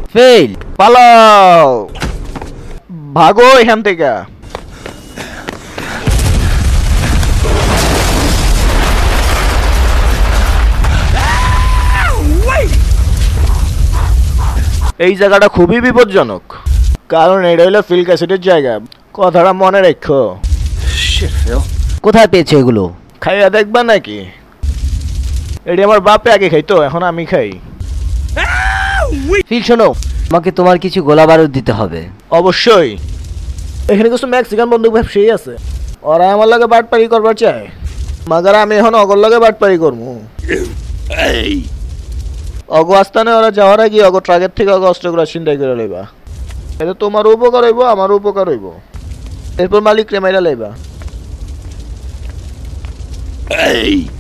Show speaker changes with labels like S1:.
S1: Fail.
S2: পালাও, ভাগো এখান থেকে। এই জায়গাটা খুবই বিপজ্জনক, কারণ এটা হলো ফিল্ড ক্যাসেটের জায়গা, কথাটা মনে রেখো।
S1: কোথায় পেয়েছো এগুলো?
S2: খাইয়া দেখবা নাকি? এটি আমার বাপে আগে খাইতো, এখন আমি খাই।
S1: ফিল শোনো, আমাকে তোমার কিছু গোলা বারুদ দিতে হবে।
S2: অবশ্যই। এখানে কিছু মেক্সিকান বন্দুক ব্যবসায়ী আছে, ওরা আমার লগে বাটপারি করবার চায়, মাগার আমি এখন অগর লগে বাটপারি করবো। অগ আস্তানে ওরা যাওয়ার আগে অগ ট্রাকের থেকে অগ অস্ত্রগুলো ছিনতাই করে লইবা। এতে তোমার উপকার হইব, আমার উপকার হইব। এরপর মালিক রে মাইরা লইবা।